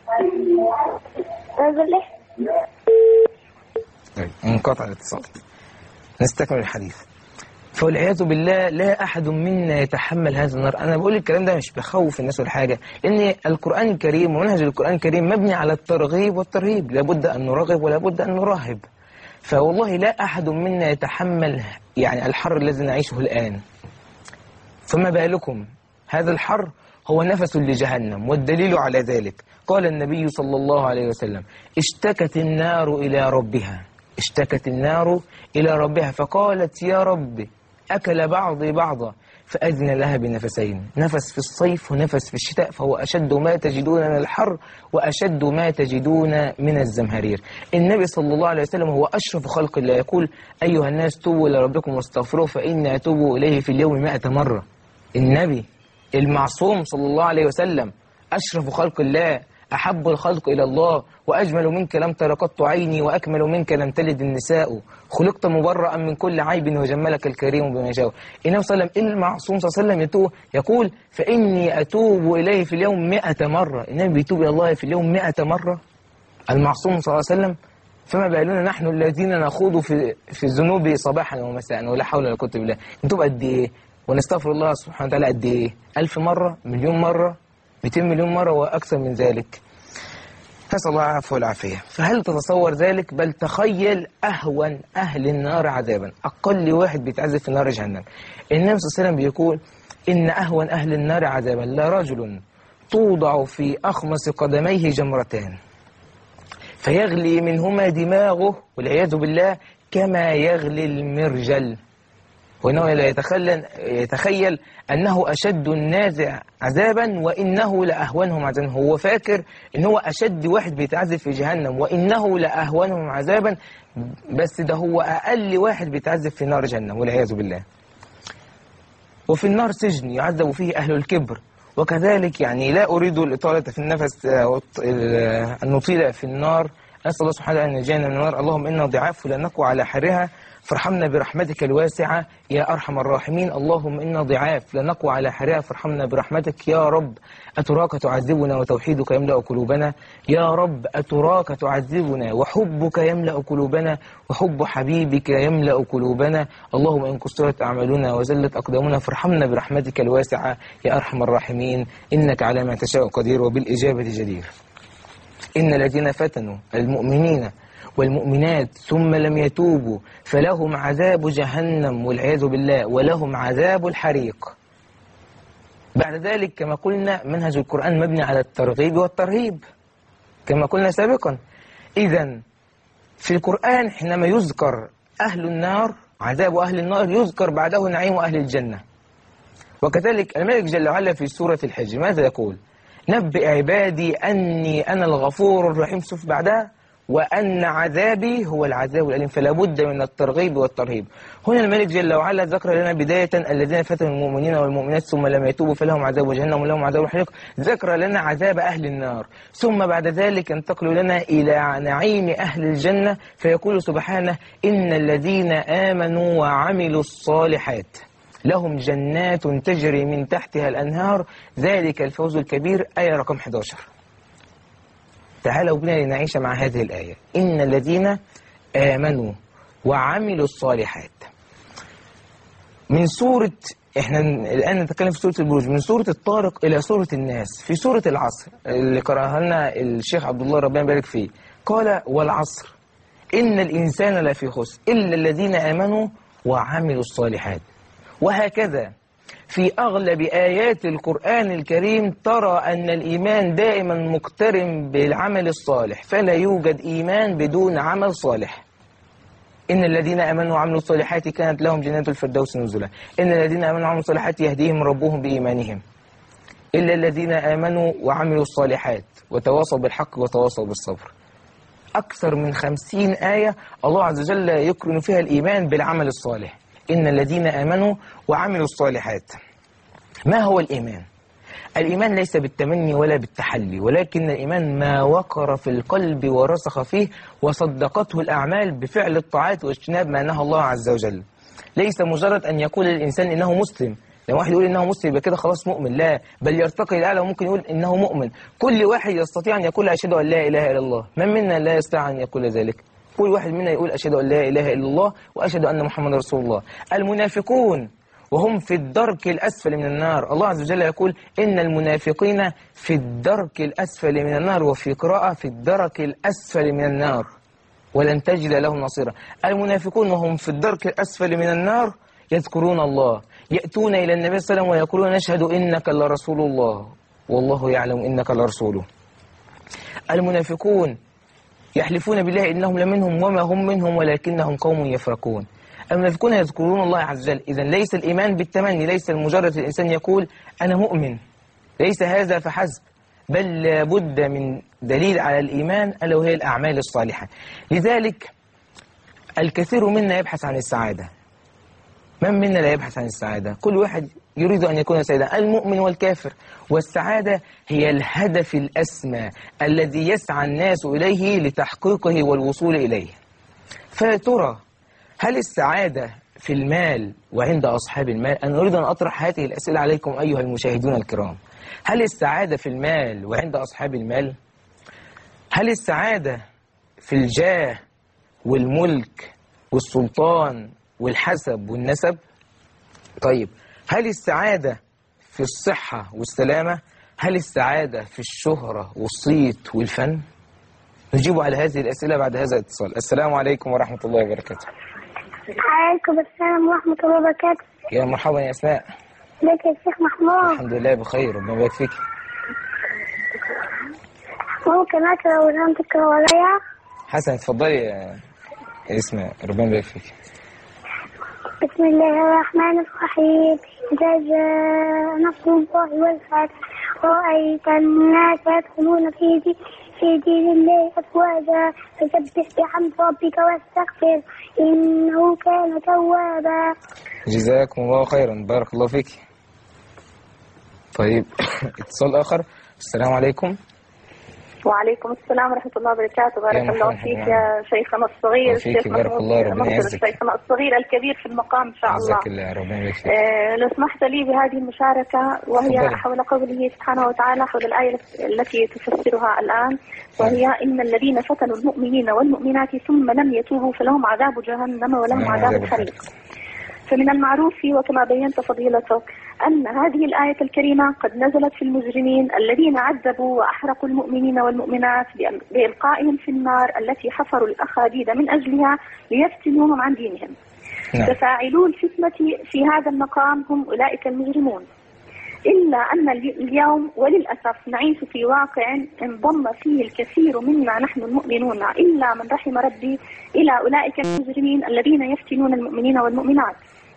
طيب انقطع الاتصال. نستكمل الحديث. فالعياذ بالله لا أحد منا يتحمل هذا النار. أنا بقول الكلام ده مش بخوف الناس ولا حاجة لأن القرآن الكريم ومنهج القرآن الكريم مبني على الترغيب والترهيب. لابد أن نرغب ولابد أن نرهب. فوالله لا أحد منا يتحمل يعني الحر الذي نعيشه الآن. فما بالكم هذا الحر هو نفس لجهنم. والدليل على ذلك قال النبي صلى الله عليه وسلم اشتكت النار إلى ربها اشتكت النار إلى ربها فقالت يا رب أكل بعضي بعضا فأذن لها بنفسين نفس في الصيف ونفس في الشتاء فهو أشد ما تجدون من الحر وأشد ما تجدون من الزمهرير. النبي صلى الله عليه وسلم هو أشرف خلق الله يقول أيها الناس توبوا إلى ربكم واستغفروه فإني أتوب إليه في اليوم مائة مرة. النبي المعصوم صلى الله عليه وسلم أشرف خلق الله أحب الخلق إلى الله وأجمل منك لم تر قط عيني وأكمل منك لم تلد النساء خلقت مبرأ من كل عيب وجملك الكريم بما يشاء. النبي صلى الله عليه وسلم المعصوم صلى الله عليه وسلم يقول فإني أتوب إليه في اليوم مئة مرة. النبي بيتوب إلى الله في اليوم مئة مرة المعصوم صلى الله عليه وسلم، فما بالنا نحن الذين نخوض في في الذنوب صباحا ومساء ولا حول ولا قوة إلا بالله. نتوب قد إيه ونستغفر الله سبحانه وتعالى قد إيه؟ ألف مرة، مليون مرة، مئتين مليون مرة وأكثر من ذلك. نسأل الله العفو والعافية. فهل تتصور ذلك؟ بل تخيل أهون أهل النار عذابا، أقل واحد بيتعذب في نار جهنم. النبي صلى الله عليه وسلم بيقول إن أهون أهل النار عذابا لرجل توضع في أخمص قدميه جمرتان فيغلي منهما دماغه والعياذ بالله كما يغلي المرجل، وإنه لا يتخيل, يتخيل أنه أشد الناس عذابا وإنه لأهونهم عذابا. هو فاكر إن هو أشد واحد بيتعذب في جهنم وإنه لأهونهم عذابا، بس ده هو أقل واحد بيتعذب في نار جهنم والعياذ بالله. وفي النار سجن يعذب فيه أهل الكبر. وكذلك يعني لا أريد الإطالة في النفس أن نطيل في النار. أسأل الله سبحانه أن ينجينا من النار. اللهم إنا ضعاف لا نقوى على حرها فارحمنا برحمتك الواسعة يا أرحم الراحمين. اللهم إنا ضعاف لا نقوى على حرها فارحمنا برحمتك يا رب. أتراك تعذبنا وتوحيدك يملأ قلوبنا يا رب. أتراك تعذبنا وحبك يملأ قلوبنا وحب حبيبك يملأ قلوبنا. اللهم إن كسرت أعمالنا وزلت أقدامنا فارحمنا برحمتك الواسعة يا أرحم الراحمين. إنك على ما تشاء قدير وبالإجابة جدير. إن الذين فتنوا المؤمنين والمؤمنات ثم لم يتوبوا فلهم عذاب جهنم والعياذ بالله ولهم عذاب الحريق. بعد ذلك كما قلنا منهج القرآن مبني على الترغيب والترهيب كما قلنا سابقا. إذن في القرآن حينما يذكر أهل النار عذاب أهل النار يذكر بعده نعيم أهل الجنة. وكذلك الملك جل وعلا في سورة الحج ماذا يقول؟ نبئ عبادي أني أنا الغفور الرحيم. شوف بعدها وأن عذابي هو العذاب الأليم. فلا بد من الترغيب والترهيب. هنا الملك جل وعلا ذكر لنا بداية الذين فتنوا المؤمنين والمؤمنات ثم لم يتوبوا فلهم عذاب جهنم ولهم عذاب الحريق. ذكر لنا عذاب أهل النار ثم بعد ذلك ينتقل لنا إلى نعيم أهل الجنة فيقول سبحانه إن الذين آمنوا وعملوا الصالحات لهم جنات تجري من تحتها الأنهار ذلك الفوز الكبير. آية رقم إحدى عشر. تعالوا بنا لنعيش مع هذه الآية إن الذين آمنوا وعملوا الصالحات. من سورة إحنا الآن نتكلم في سورة البروج من سورة الطارق إلى سورة الناس. في سورة العصر اللي قرأها لنا الشيخ عبد الله ربنا يبارك فيه قال والعصر إن الإنسان لفي خسر إلا الذين آمنوا وعملوا الصالحات. وهكذا في أغلب آيات القرآن الكريم ترى أن الإيمان دائما مقترن بالعمل الصالح فلا يوجد إيمان بدون عمل صالح. إن الذين آمنوا وعملوا الصالحات كانت لهم جنات الفردوس نزلا. إن الذين آمنوا وعملوا الصالحات يهديهم ربهم بإيمانهم. إلا الذين آمنوا وعملوا الصالحات وتواصوا بالحق وتواصوا بالصبر. أكثر من خمسين آية الله عز وجل يقرن فيها الإيمان بالعمل الصالح. إن الذين آمنوا وعملوا الصالحات. ما هو الإيمان؟ الإيمان ليس بالتمني ولا بالتحلي ولكن الإيمان ما وقر في القلب ورسخ فيه وصدقته الأعمال بفعل الطاعات واجتناب ما نهى الله عز وجل. ليس مجرد أن يقول الإنسان إنه مسلم. لو واحد يقول إنه مسلم يبقى كده خلاص مؤمن. لا بل يرتقي الأعلى وممكن يقول إنه مؤمن. كل واحد يستطيع أن يقول أشهد أن لا إله إلا الله. من منا لا يستطيع أن يقول ذلك؟ كل واحد منا يقول أشهد أن لا إله إلا الله وأشهد أن محمد رسول الله. المنافقون وهم في الدرك الأسفل من النار. الله عز وجل يقول إن المنافقين في الدرك الأسفل من النار وفي قراءة في الدرك الأسفل من النار ولن تجد لهم نصيرا. المنافقون وهم في الدرك الأسفل من النار يذكرون الله يأتون إلى النبي صلى الله عليه وسلم ويقولون نشهد إنك لرسول الله والله يعلم إنك لرسوله. المنافقون يحلفون بالله إنهم لمنهم وما هم منهم ولكنهم قوم يفرقون. المنافقون يذكرون الله عز وجل. إذن ليس الإيمان بالتمني. ليس المجرد الإنسان يقول أنا مؤمن. ليس هذا فحسب بل لابد من دليل على الإيمان ألا وهي الأعمال الصالحة. لذلك الكثير منا يبحث عن السعادة من منا لا يبحث عن السعادة؟ كل واحد يريد أن يكون سعيدا، المؤمن والكافر. والسعادة هي الهدف الأسمى الذي يسعى الناس إليه لتحقيقه والوصول إليه. فيا ترى هل السعادة في المال وعند أصحاب المال؟ أنا أريد أن أطرح هذه الأسئلة عليكم أيها المشاهدون الكرام. هل السعادة في المال وعند أصحاب المال؟ هل السعادة في الجاه والملك والسلطان والحسب والنسب؟ طيب هل السعادة في الصحة والسلامة؟ هل السعادة في الشهرة والصيت والفن؟ نجيب على هذه الأسئلة بعد هذا الاتصال. السلام عليكم ورحمة الله وبركاته. عليكم السلام ورحمة الله وبركاته. يا مرحبا يا أسماء. ازيك يا شيخ محمود؟ الحمد لله بخير، ربنا يبارك فيك. ممكن أقرأ ولا تقرأ ورايا؟ حسن اتفضلي يا اسماء، ربنا يبارك فيك. بسم الله الرحمن الرحيم. إذا جاء نصر الله والفتح ورأيت الناس يدخلون في دين في دين الله أفواجا فسبح بحمد ربك واستغفر إنه كان توابا. جزاكم الله خيرا، بارك الله فيك. طيب اتصال آخر. السلام عليكم. وعليكم السلام ورحمة الله وبركاته. بارك الله فيك يا شيخنا الصغير الشيخ محمود، شيخنا الصغير الكبير في المقام إن شاء الله. الله ربنا يبارك آه لو سمحت لي بهذه المشاركة، وهي فضل. حول قوله سبحانه وتعالى، حول الآية التي تفسرها الآن، وهي إن الذين فتنوا المؤمنين والمؤمنات ثم لم يتوبوا فلهم عذاب جهنم ولهم عذاب الحريق. فمن المعروف وكما بينت فضيلتك أن هذه الآية الكريمة قد نزلت في المجرمين الذين عذبوا وأحرقوا المؤمنين والمؤمنات بإلقائهم في النار التي حفروا الأخاديد من أجلها ليفتنوهم عن دينهم. ففاعلو الفتنة في هذا المقام هم أولئك المجرمون. إلا أن اليوم وللأسف نعيش في واقع انضم فيه الكثير منا نحن المؤمنون إلا من رحم ربي إلى أولئك المجرمين الذين يفتنون المؤمنين والمؤمنات.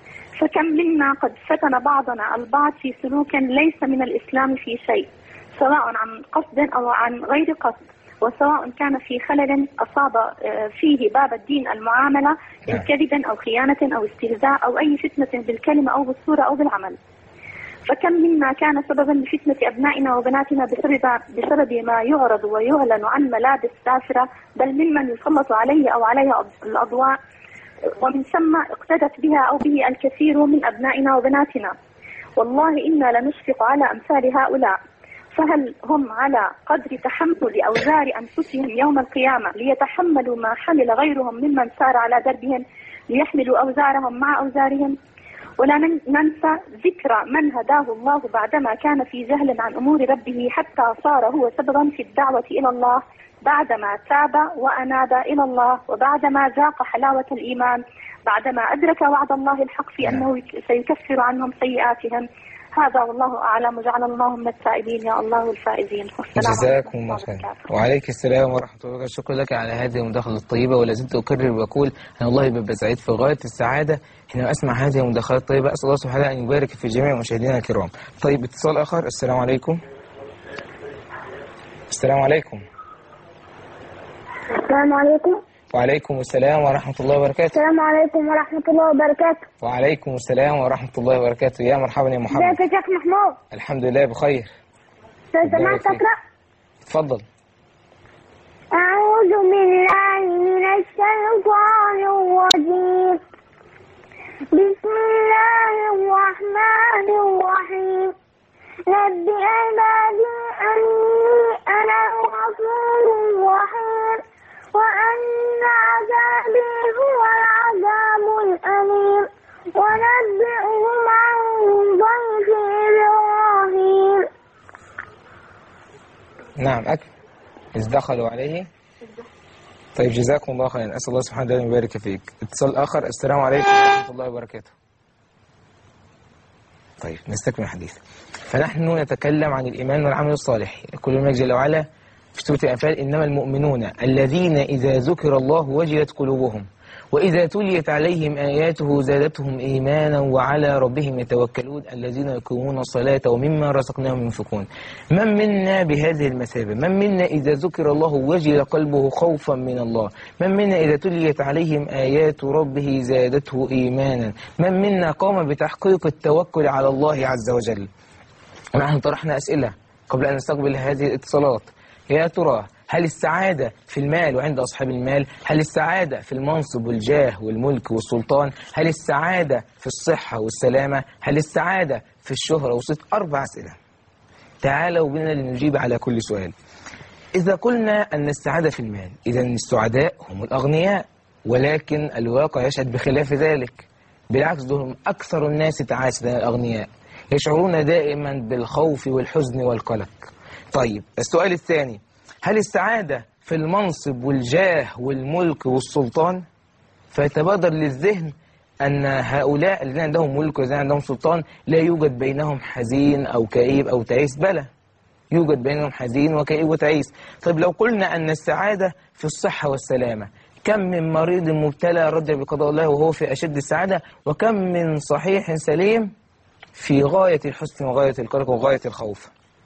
فكم منا قد فتن بعضنا البعض في سلوك ليس من الإسلام في شيء، سواء عن قصد أو عن غير قصد، وسواء كان في خلل أصاب فيه باب الدين المعاملة من كذب أو خيانة أو استهزاء أو أي فتنة بالكلمة أو بالصورة أو بالعمل. فكم منا كان سببا لفتنة أبنائنا وبناتنا بسبب, بسبب ما يعرض ويعلن عن ملابس سافرة، بل ممن يسلط عليه أو عليها الأضواء، ومن ثم اقتدت بها أو به الكثير من أبنائنا وبناتنا. والله إنا لنشفق على أمثال هؤلاء، فهل هم على قدر تحمل أوزار أنفسهم يوم القيامة ليتحملوا ما حمل غيرهم ممن سار على دربهم ليحملوا أوزارهم مع أوزارهم؟ ولا ننسى ذكر من هداه الله بعدما كان في جهل عن أمور ربه حتى صار هو سببا في الدعوة إلى الله، بعدما تاب وأناب إلى الله، وبعدما ذاق حلاوة الإيمان، بعدما أدرك وعد الله الحق في أنه سيكفر عنهم سيئاتهم. هذا والله أعلم، وجعل الله من التائبين يا الله الفائزين. جزاكم الله خير. وعليك السلام ورحمة الله وبركاته. شكرا لك على هذه المداخلة الطيبة، ولا زلت أكرر وأقول أن الله بيبقى سعيد في غاية السعادة حين أسمع هذه المداخلات الطيبة. أسأل الله سبحانه أن يبارك في جميع مشاهدينا الكرام. طيب اتصال آخر. السلام عليكم. السلام عليكم. السلام عليكم. وعليكم السلام ورحمة الله وبركاته. السلام عليكم ورحمة الله وبركاته. وعليكم السلام ورحمة الله وبركاته. يا مرحبا يا محمد. ازيك يا شيخ محمود؟ الحمد لله بخير. لو سمحت أقرأ؟ اتفضل. أعوذ بالله من الشيطان الرجيم. بسم الله الرحمن الرحيم. نبئ عبادي أني أنا الغفور الرحيم وأن عذابي هو العذاب الأليم ونبئهم عن ضيف إبراهيم. نعم أكمل. إذ دخلوا عليه. طيب جزاكم الله خيرا، أسأل الله سبحانه وتعالى أن يبارك فيك. اتصال آخر. السلام عليكم ورحمة الله وبركاته. طيب نستكمل الحديث. فنحن نتكلم عن الإيمان والعمل الصالح. يقول الملك جل وعلا في سورة الأنفال: إنما المؤمنون الذين إذا ذكر الله وجلت قلوبهم وإذا تليت عليهم آياته زادتهم إيمانا وعلى ربهم يتوكلون الذين يقيمون الصلاة ومما رزقناهم ينفقون. من منا بهذه المثابة؟ من منا إذا ذكر الله وجل قلبه خوفا من الله؟ من منا إذا تليت عليهم آيات ربه زادته إيمانا؟ من منا قام بتحقيق التوكل على الله عز وجل؟ ونحن طرحنا أسئلة قبل أن نستقبل هذه الاتصالات. يا ترى هل السعادة في المال وعند أصحاب المال؟ هل السعادة في المنصب والجاه والملك والسلطان؟ هل السعادة في الصحة والسلامة؟ هل السعادة في الشهرة والصدق؟ أربع أسئلة. تعالوا بنا لنجيب على كل سؤال. إذا قلنا أن السعادة في المال، إذا السعداء هم الأغنياء، ولكن الواقع يشهد بخلاف ذلك. بالعكس دهم أكثر الناس تعاسة الأغنياء، يشعرون دائما بالخوف والحزن والقلق. طيب السؤال الثاني، هل السعادة في المنصب والجاه والملك والسلطان؟ فيتبادر للذهن أن هؤلاء الذين عندهم ملك والذين عندهم سلطان لا يوجد بينهم حزين أو كئيب أو تعيس، بلى يوجد بينهم حزين وكئيب وتعيس. طيب لو قلنا أن السعادة في الصحة والسلامة، كم من مريض مبتلى رجع بقضاء الله وهو في أشد السعادة، وكم من صحيح سليم في غاية الحزن وغاية القلق وغاية الخوف؟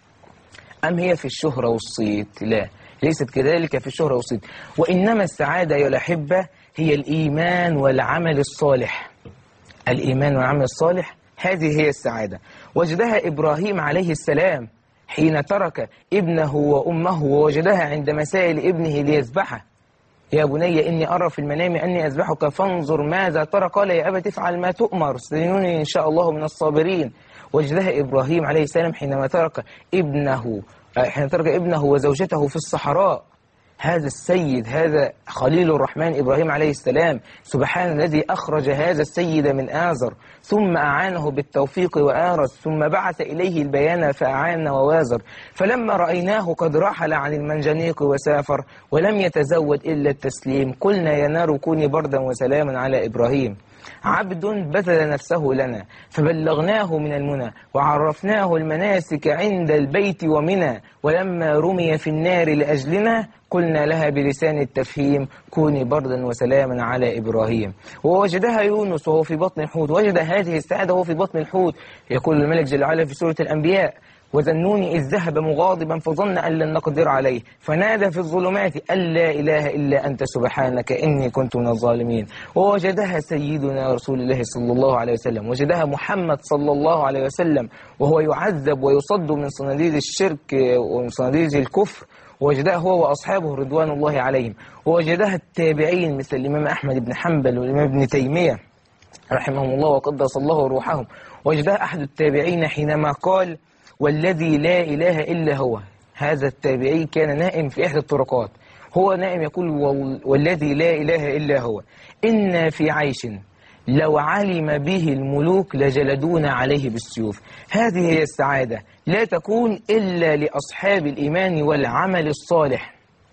أم هي في الشهرة والصيت؟ لا، ليست كذلك في الشهرة والصيت، وإنما السعادة يا الأحبة هي الإيمان والعمل الصالح. الإيمان والعمل الصالح هذه هي السعادة. وجدها إبراهيم عليه السلام حين ترك ابنه وأمه ووجدها عند مسائل ابنه ليذبحه. يا بني إني أرى في المنام أني أذبحك فانظر ماذا ترى، قال يا أبت افعل ما تؤمر ستجدني إن شاء الله من الصابرين. وجدها إبراهيم عليه السلام حينما ترك ابنه حين ترك ابنه وزوجته في الصحراء. هذا السيد، هذا خليل الرحمن إبراهيم عليه السلام، سبحان الذي أخرج هذا السيد من آزر ثم أعانه بالتوفيق وآرز، ثم بعث إليه البيان فأعان ووازر. فلما رأيناه قد رحل عن المنجنيق وسافر ولم يتزود إلا التسليم، قلنا يا نار كوني بردا وسلاما على إبراهيم. عبد بذل نفسه لنا فبلغناه من المنى وعرفناه المناسك عند البيت ومنى، ولما رمي في النار لأجلنا قلنا لها بلسان التفهيم كوني بردا وسلاما على إبراهيم. ووجدها يونس وهو في بطن الحوت، وجد هذه السعادة وهو في بطن الحوت. يقول الملك جل وعلا في سورة الأنبياء وذنوني إذ ذهب مغاضبا فظن أن لن نقدر عليه فنادى في الظلمات أن لا إله إلا أنت سبحانك إني كنت من الظالمين. ووجدها سيدنا رسول الله صلى الله عليه وسلم، وجدها محمد صلى الله عليه وسلم وهو يعذب ويصد من صناديد الشرك ومن صناديد الكفر، ووجدها هو وأصحابه رضوان الله عليهم. ووجدها التابعين مثل الإمام أحمد بن حنبل والإمام ابن تيمية رحمهم الله وقدس الله روحهم. ووجدها أحد التابعين حينما قال والذي لا إله إلا هو. هذا التابعي كان نائم في إحدى الطرقات، هو نائم يقول والذي لا إله إلا هو إنا في عيش لو علم به الملوك لجلدون عليه بالسيوف. هذه هي السعادة، لا تكون إلا لأصحاب الإيمان والعمل الصالح.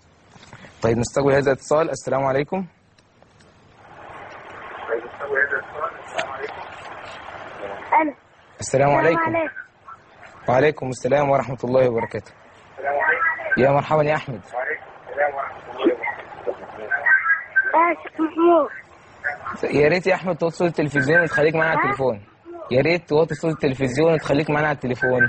طيب نستقبل هذا الاتصال. السلام عليكم. السلام عليكم. وعليكم السلام ورحمة الله وبركاته. يا مرحبا يا أحمد. يا ريت يا أحمد توطي صوت التلفزيون وتخليك معنا على التليفون. يا ريت توطي صوت التلفزيون وتخليك معنا على التليفون.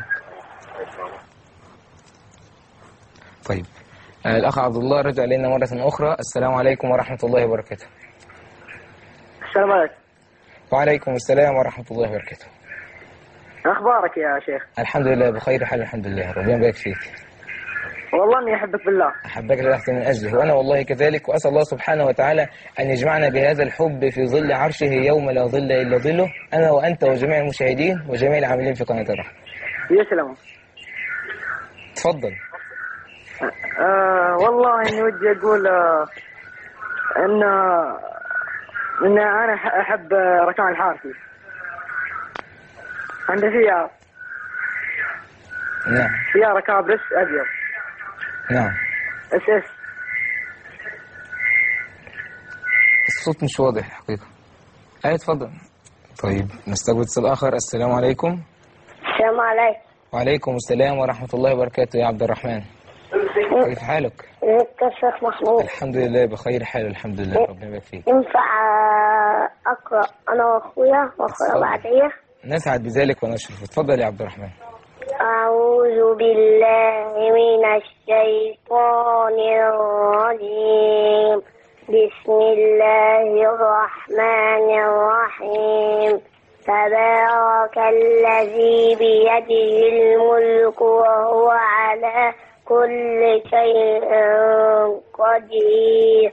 طيب الأخ عبد الله رجع إلينا مرة أخرى. السلام عليكم ورحمة الله وبركاته. السلام عليكم. وعليكم السلام ورحمة الله وبركاته. أخبارك يا شيخ؟ الحمد لله بخير حال الحمد لله، ربنا يبارك فيك. والله إني أحبك بالله. أحبك الله من أجله، وأنا والله كذلك، وأسأل الله سبحانه وتعالى أن يجمعنا بهذا الحب في ظل عرشه يوم لا ظل إلا ظله، أنا وأنت وجميع المشاهدين وجميع العاملين في قناة الرحمة. يسلم. تفضل. آه والله إني ودي أقول آه إن إن أنا أحب ركان الحارثي. عنده سيارة. نعم. سيارة كابرس أبيض. نعم. اس اس. الصوت مش واضح حقيقة. أي تفضل. طيب نستقبل اتصال آخر. السلام عليكم. السلام عليكم. وعليكم السلام ورحمة الله وبركاته يا عبد الرحمن. كيف حالك؟ ازيك يا شيخ محمود؟ الحمد لله بخير حال الحمد لله ربنا يبارك فيك. ينفع أقرأ أنا وأخويا وأخويا بعديه؟ نسعد بذلك ونشرف. اتفضل يا عبد الرحمن. أعوذ بالله من الشيطان الرجيم. بسم الله الرحمن الرحيم. تبارك الذي بيده الملك وهو على كل شيء قدير.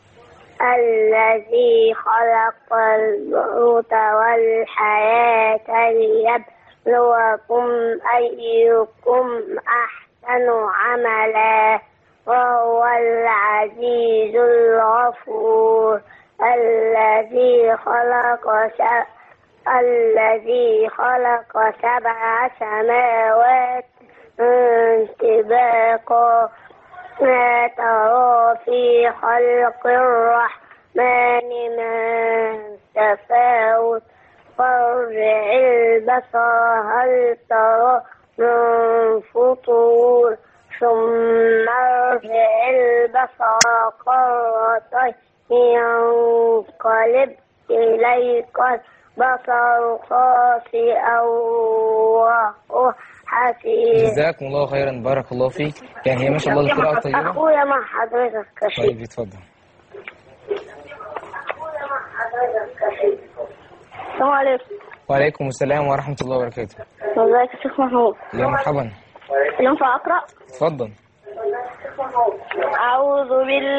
الذي خلق الموت والحياة ليبلوكم أيكم أحسن عملا وهو العزيز الغفور. الذي خلق سبع الذي خلق سبع سماوات طباقا ما ترى في خلق الرحمن من تفاوت فارجع البصر هل ترى من فطور ثم ارجع البصر كرتين ينقلب إليك البصر خاسئا وهو حسير. جزاكم الله خيرا بارك الله فيك. يعني هي ما شاء الله القراءة طيبة. أخويا مع حضرتك كثير. طيب اتفضل. السلام عليكم. وعليكم السلام ورحمة الله وبركاته. ازيك يا شيخ محمود؟ يا مرحبا. ينفع أقرأ؟ اتفضل. أعوذ بالله